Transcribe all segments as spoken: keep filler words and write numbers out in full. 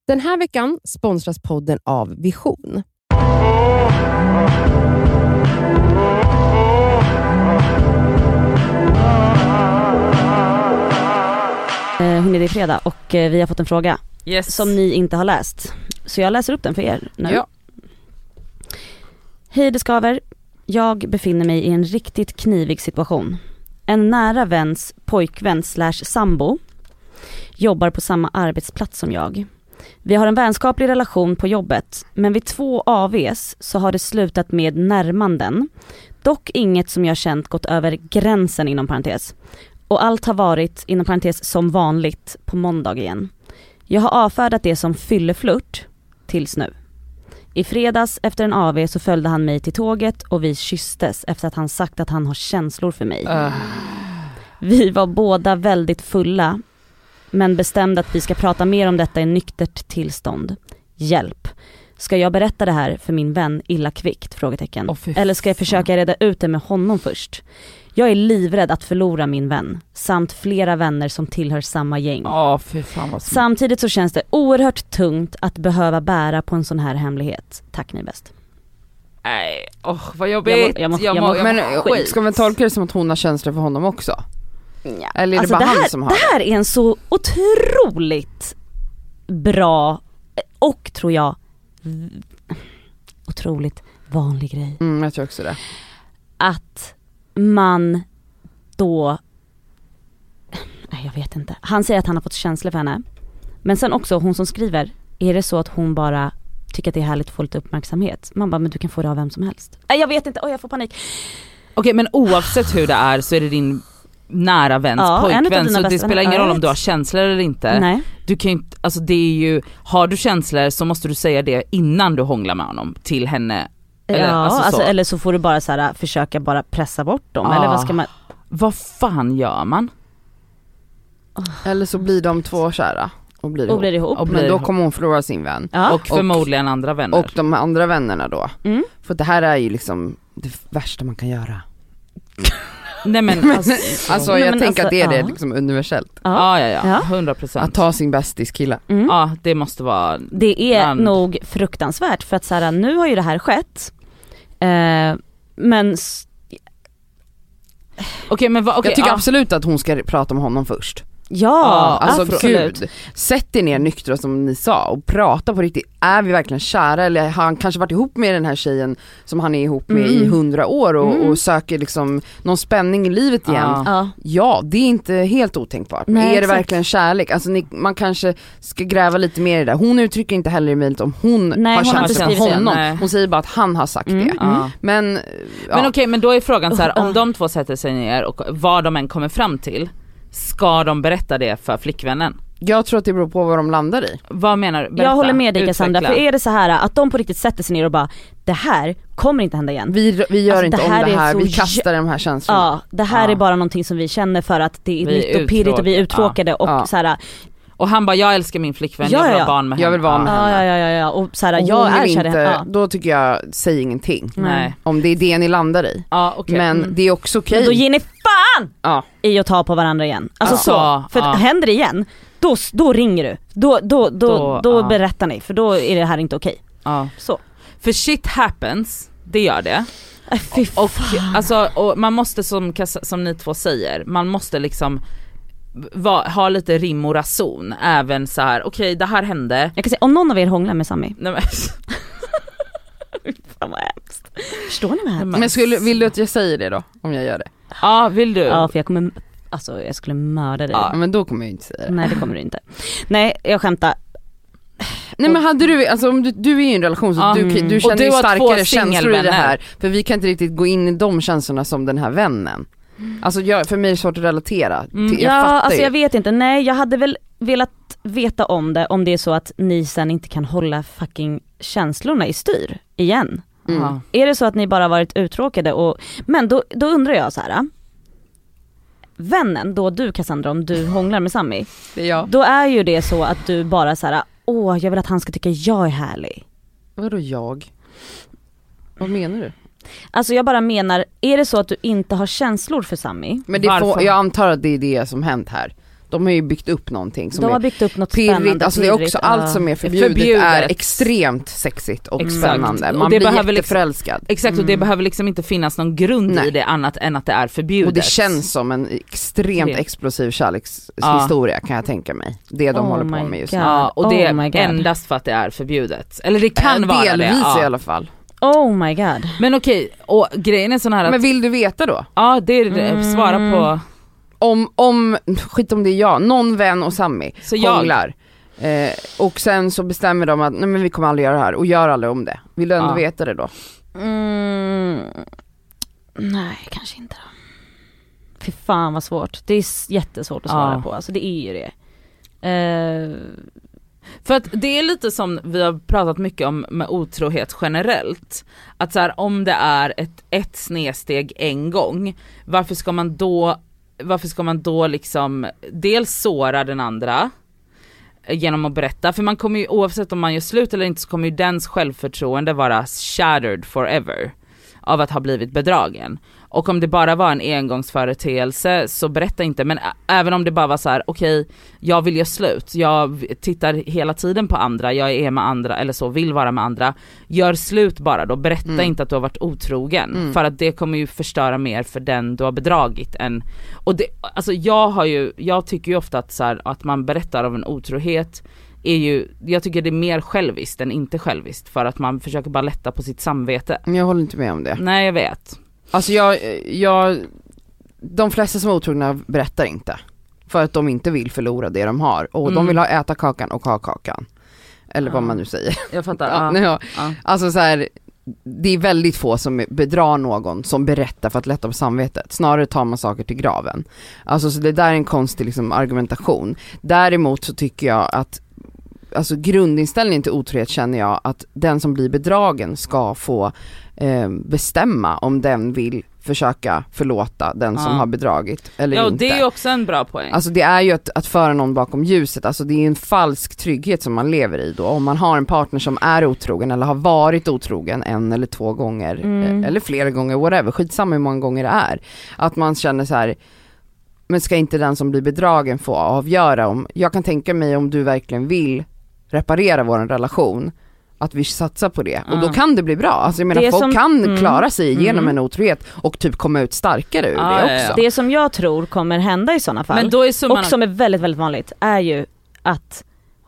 Den här veckan sponsras podden av Vision. Hörrni, det är fredag och vi har fått en fråga yes. som ni inte har läst. Så jag läser upp den för er nu. Ja. Hej det skaver. Jag befinner mig i en riktigt knivig situation. En nära väns pojkvän slash sambo jobbar på samma arbetsplats som jag. Vi har en vänskaplig relation på jobbet, men vid två A Vs så har det slutat med närmanden. Dock inget som jag känt gått över gränsen inom parentes. Och allt har varit inom parentes som vanligt på måndag igen. Jag har avfärdat det som fylleflört tills nu. I fredags efter en A V så följde han mig till tåget och vi kysstes efter att han sagt att han har känslor för mig. Uh. Vi var båda väldigt fulla, men bestämde att vi ska prata mer om detta i nyktert tillstånd. Hjälp. Ska jag berätta det här för min vän illa kvickt? Frågetecken. Oh, eller ska jag försöka reda ut det med honom först? Jag är livrädd att förlora min vän samt flera vänner som tillhör samma gäng. Oh, fy fan vad Samtidigt så känns det oerhört tungt att behöva bära på en sån här hemlighet. Tack, ni är bäst. Nej, oh, vad jobbigt. Jag må, jag må, jag må, jag må, men skit. Ska man tolka det som att hon har känslor för honom också? Ja. Eller är det alltså bara det här, han som har det här är en så otroligt bra och tror jag otroligt vanlig grej. Mm, jag tror också det. Att man då, nej jag vet inte, han säger att han har fått känslor för henne, men sen också hon som skriver, är det så att hon bara tycker att det är härligt att få lite uppmärksamhet? Man bara, men du kan få det av vem som helst. Nej jag vet inte, oj jag får panik. Okej, men oavsett hur det är så är det din nära väns ja, pojkvän, så det spelar ingen roll om du har känslor eller inte. Nej. Du kan ju, alltså det är ju, har du känslor så måste du säga det innan du hånglar med honom till henne. Eller, ja, alltså alltså, eller så får du bara så här, försöka bara pressa bort dem. Ah, eller vad ska man... Vad fan gör man? Oh. Eller så blir de två kära och blir, och blir ihop. Och blir Men då kommer hon förlora sin vän. Ja. Och förmodligen och, andra vänner. Och de andra vännerna då. Mm. För det här är ju liksom det värsta man kan göra. Nej men alltså, alltså nej, jag men tänker alltså, att det är ja. det liksom universellt. Ja, ja, ja, hundra procent. Att ta sin bästis kille. Mm. Ja, det måste vara... Det är man... nog fruktansvärt för att så här, nu har ju det här skett. Eh, men... Okay, men va, okay, jag tycker ja. absolut att hon ska prata med honom först. Ja, alltså absolut. Gud, sätt er ner nyktra som ni sa och prata på riktigt. Är vi verkligen kära, eller har han kanske varit ihop med den här tjejen som han är ihop med mm. i hundra år och, mm. och söker liksom någon spänning i livet igen. Ja, ja det är inte helt otänkbart. Nej, är det exakt. Verkligen kärlek? Alltså ni, man kanske ska gräva lite mer i det. Hon uttrycker inte heller i mejlet om hon Nej, har känslor för honom. Nej. Hon säger bara att han har sagt mm. det. Ja. Men, ja. Men okej, okay, men då är frågan så här, om de två sätter sig ner och vad de än kommer fram till, ska de berätta det för flickvännen? Jag tror att det beror på vad de landar i. Vad menar du? Berätta. Jag håller med dig Cassandra, för är det så här att de på riktigt sätter sig ner och bara, det här kommer inte hända igen. Vi, vi gör alltså, inte det om det här, vi så... kastar de här känslorna. Ja, det här ja. är bara någonting som vi känner för att det är vi nytt och pirrigt och vi är uttråkade ja. och ja. så här. Och han bara, jag älskar min flickvän, ja, jag vill ja. ha barn med henne. Jag vill vara med ja. henne. Ja, ja, ja, ja. Och så här, och jag är inte, kär ja. Då tycker jag, säg ingenting. Nej. Om det är det ni landar i. Ja, okay. Men mm. det är också okej. Okay. Då ger ni fan ja. i att ta på varandra igen. Alltså ja. så, för ja. händer det igen, då, då ringer du. Då, då, då, då, då ja. berättar ni, för då är det här inte okej. Ja. Så. För shit happens, det gör det. Äh, fy fan. Och, alltså, och man måste som, som ni två säger, man måste liksom va, ha lite rim och rason. Även så här, okej okay, det här hände. Jag kan säga, om någon av er hånglar med Sammy. Nej, men... Fan vad hemskt. Förstår ni vad här? Men skulle, vill du att jag säger det då? Om jag gör det? Ja, vill du? Ja, för jag kommer, alltså jag skulle mörda dig. Ja, men då kommer jag inte säga det. Nej, det kommer du inte. Nej, jag skämtar. Nej men hade du, alltså om du, du är i en relation så mm. du, du känner du ju starkare känslor i det här. För vi kan inte riktigt gå in i de känslorna som den här vännen. Alltså jag, för mig är det svårt att relatera. Mm. Jag ja, alltså ju. jag vet inte. Nej, jag hade väl velat veta om det, om det är så att ni sen inte kan hålla fucking känslorna i styr igen. Mm. Är det så att ni bara varit uttråkade och, men då, då undrar jag så här. Vännen, då du Cassandra, om du hånglar med Sammy, det är jag. Då är ju det så att du bara så här, åh jag vill att han ska tycka jag är härlig. Vadå jag? Vad menar du? Alltså jag bara menar, är det så att du inte har känslor för Sammy? Men det får, jag antar att det är det som hänt här. De har ju byggt upp någonting som De är har byggt upp något pirrigt, spännande. alltså det är också pirrigt, allt ja. som är förbjudet, Förbjudet. är extremt sexigt och Exakt. spännande. Och Man det blir behöver jätteförälskad. Exakt, och det Mm. behöver liksom inte finnas någon grund Nej. i det annat än att det är förbjudet. Och det känns som en extremt Det. explosiv kärlekshistoria kan jag tänka mig. Det de Oh håller på my med just God. nu. Ja, och det Oh my är God. endast för att det är förbjudet. Eller det kan Eh, vara det. delvis Ja. i alla fall. Oh my god. Men okej, och grejen är sån här att, Men vill du veta då? ja det är det, Mm. svara på, Om, om, skit om det är jag, någon vän och Sammy Så jag- hånglar. Eh, och sen så bestämmer de att nej men vi kommer aldrig göra det här och gör aldrig om det. Vill du ändå Ja. veta det då? Mm. Nej, kanske inte då. Fy fan vad svårt. Det är s- jättesvårt att svara Ja. på. Alltså det är ju det. Eh, för att det är lite som vi har pratat mycket om med otrohet generellt. Att så här, om det är ett, ett snedsteg en gång, varför ska man då, varför ska man då liksom dels såra den andra genom att berätta, för man kommer ju, oavsett om man gör slut eller inte, så kommer ju dens självförtroende vara shattered forever av att ha blivit bedragen. Och om det bara var en engångsföreteelse så berätta inte, men ä- även om det bara var så här: okej, okay, jag vill göra slut, jag tittar hela tiden på andra, jag är med andra eller så, vill vara med andra, gör slut bara då, berätta Mm. inte att du har varit otrogen, Mm. för att det kommer ju förstöra mer för den du har bedragit än, och det, alltså jag har ju, jag tycker ju ofta att så här, att man berättar av en otrohet är ju, jag tycker det är mer själviskt än inte själviskt, för att man försöker bara lätta på sitt samvete. Jag håller inte med om det. Nej, jag vet. Alltså jag, jag, de flesta som är otrogna berättar inte. För att de inte vill förlora det de har. Och Mm. de vill ha äta kakan och ha kakan. Eller vad Ja. man nu säger. Jag fattar. Ja, Ja. ja. Ja. Alltså så här, det är väldigt få som bedrar någon som berättar för att lätta på samvetet. Snarare tar man saker till graven. Alltså så det där är en konstig liksom, argumentation. Däremot så tycker jag att alltså grundinställningen till otrohet känner jag att den som blir bedragen ska få eh, bestämma om den vill försöka förlåta den Ja. som har bedragit eller Ja, och inte. det är ju också en bra poäng. Alltså det är ju att, att föra någon bakom ljuset, alltså det är en falsk trygghet som man lever i då. Om man har en partner som är otrogen eller har varit otrogen en eller två gånger Mm. eh, eller flera gånger, whatever, skitsamma hur många gånger det är. Att man känner så här: men ska inte den som blir bedragen få avgöra om, jag kan tänka mig om du verkligen vill reparera vår relation, att vi satsar på det. Och då Mm. kan det bli bra. Alltså jag menar, Det folk som- kan mm. klara sig genom Mm. en otrohet och typ komma ut starkare ur Ja, det ja, också. ja. Det som jag tror kommer hända i sådana fall, Men då är summan och som är väldigt väldigt vanligt, är ju att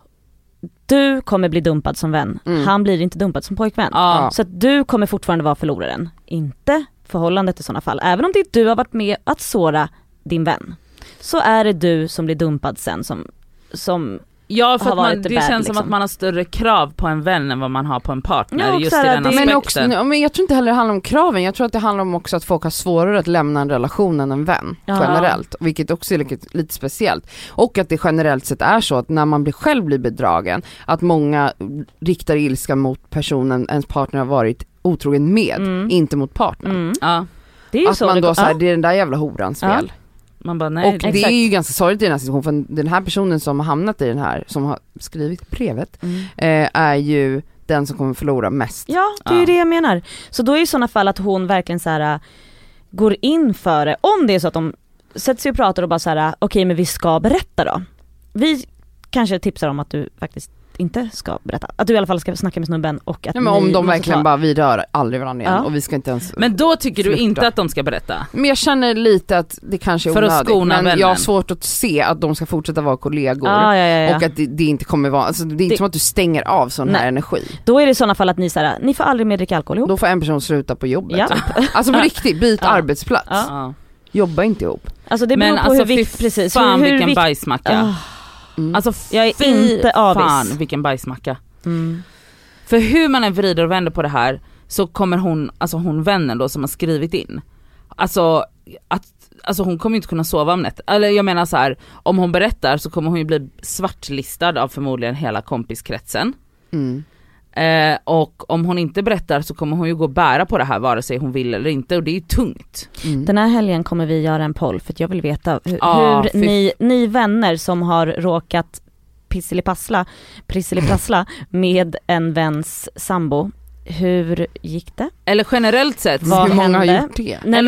du kommer bli dumpad som vän. Mm. Han blir inte dumpad som pojkvän. Ja. Så att du kommer fortfarande vara förloraren. Inte förhållandet i sådana fall. Även om det är du har varit med att såra din vän, så är det du som blir dumpad sen som, som Ja, för har att man, varit det bad, känns som liksom. att man har större krav på en vän än vad man har på en partner, Ja, och just så i här, den det- aspekten. Men, också, ja, men jag tror inte heller det handlar om kraven, jag tror att det handlar om också att folk har svårare att lämna en relation än en vän, Ja. generellt, vilket också är lite, lite speciellt. Och att det generellt sett är så att när man blir själv blir bedragen, att många riktar ilska mot personen ens partner har varit otrogen med, Mm. inte mot partnern. mm. Ja, Det är ju Att så man det då går- såhär, ja. det är den där jävla horans Ja. fel. man bara nej. Och det exakt. är ju ganska sorgligt i den här situationen, för den här personen som har hamnat i den här, som har skrivit brevet, Mm. eh, är ju den som kommer förlora mest. Ja, det är ju Ja. det jag menar. Så då är i sådana fall att hon verkligen så här äh, går in för det. Om det är så att de sätter sig och pratar och bara så här: okej, okay, men vi ska berätta då. Vi kanske tipsar om att du faktiskt inte ska berätta. Att du i alla fall ska snacka med snubben och att Ja, men ni om de måste verkligen ta- bara, vi rör aldrig varandra igen Ja. och vi ska inte ens... Men då tycker du Flirta. inte att de ska berätta? Men jag känner lite att det kanske är För att onödigt, skona men vännen. jag har svårt att se att de ska fortsätta vara kollegor. Ja, ja, ja, ja. Och att det, det inte kommer vara, alltså det är inte Det- som att du stänger av sån här Nej. energi. Då är det i sådana fall att ni så här, ni får aldrig mer dricka alkohol ihop. Då får en person sluta på jobbet. Ja. Typ. Alltså på riktigt, byt Ja. arbetsplats. Ja. Ja. Jobba inte ihop. Alltså det beror Men på alltså hur fy vikt, precis. fan hur, hur vilken vikt- bajsmacka. Ah, Mm. Alltså Jag är fy inte avis. fan vilken bajsmacka. mm. För hur man än vrider och vänder på det här, så kommer hon, alltså hon vännen då som har skrivit in, alltså att alltså hon kommer inte kunna sova om nätet. Eller jag menar så här, om hon berättar så kommer hon ju bli svartlistad av förmodligen hela kompiskretsen. Mm. Eh, och om hon inte berättar så kommer hon ju gå och bära på det här vare sig hon vill eller inte, och det är ju tungt. Mm. Den här helgen kommer vi göra en poll för att jag vill veta hur, Ah, hur fy- ni, ni vänner som har råkat pisselipassla, prisselipassla med en väns sambo, hur gick det? Eller generellt sett, Vad Hur många hände? har gjort det? Nej Eller- men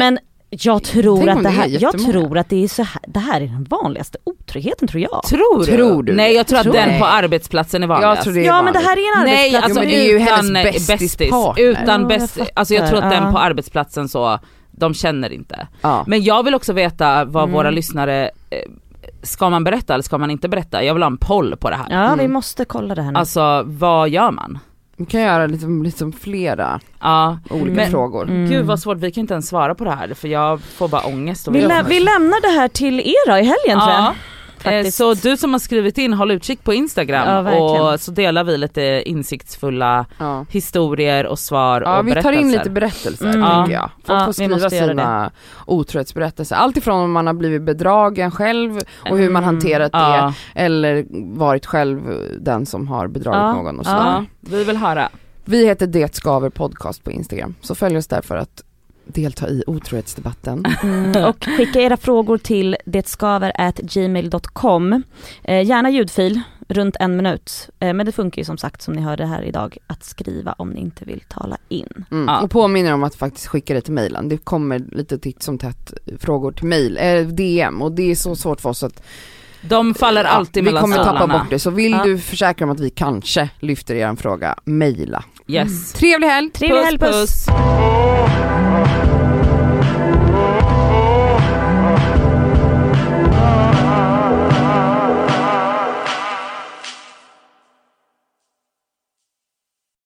Jag tror Tänk om att det det är här, jag jättemånga. tror att det är så här, det här är den vanligaste otryggheten tror jag. Tror du? Tror du Nej jag tror att Tror den jag. på arbetsplatsen är vanligast. Jag tror det är Ja men det vanligt. här är en Nej arbetsplats. alltså Jo, men det är ju utan hennes bästis, bästispartner. utan Ja, bäst, jag alltså jag tror att den fattar. på arbetsplatsen så, de känner inte. Ja. Men jag vill också veta vad Mm. våra lyssnare, eh, ska man berätta eller ska man inte berätta? Jag vill ha en poll på det här. Ja vi Mm. måste kolla det här nu. Alltså vad gör man? Vi kan göra liksom, liksom flera Ja. olika Men- frågor. Mm. Gud vad svårt, vi kan inte ens svara på det här för jag får bara ångest. Och vi, vill- lä- vi lämnar det här till er då i helgen tror jag. Ja. Eh, Faktiskt. Så du som har skrivit in, håll utkik på Instagram Ja, verkligen. och så delar vi lite insiktsfulla Ja. historier och svar Ja, och vi tar berättelser. in lite berättelser Mm. tänker Ja. jag. Folk Ja, får vi skriva måste göra sina otrohetsberättelser. Allt ifrån om man har blivit bedragen själv och hur man Mm. hanterat Ja. det eller varit själv den som har bedragit Ja. någon och Ja. sådär. Ja, vi vill höra. Vi heter Det Skaver podcast på Instagram, så följ oss där för att delta i otrohetsdebatten. Mm, och skicka era frågor till detskaver at gmail dot com. Eh, gärna ljudfil, runt en minut. Eh, men det funkar ju som sagt som ni hörde här idag att skriva om ni inte vill tala in. Mm. Ja. Och påminner om att faktiskt skicka det till mejlen. Det kommer lite titt som tätt frågor till mejl, eh, D M, och det är så svårt för oss att De faller alltid vi mellan kommer tappa stolarna. bort det. Så vill Ja. du försäkra om att vi kanske lyfter er en fråga, mejla. Yes. Trevlig helg! Trevlig helg, puss! puss.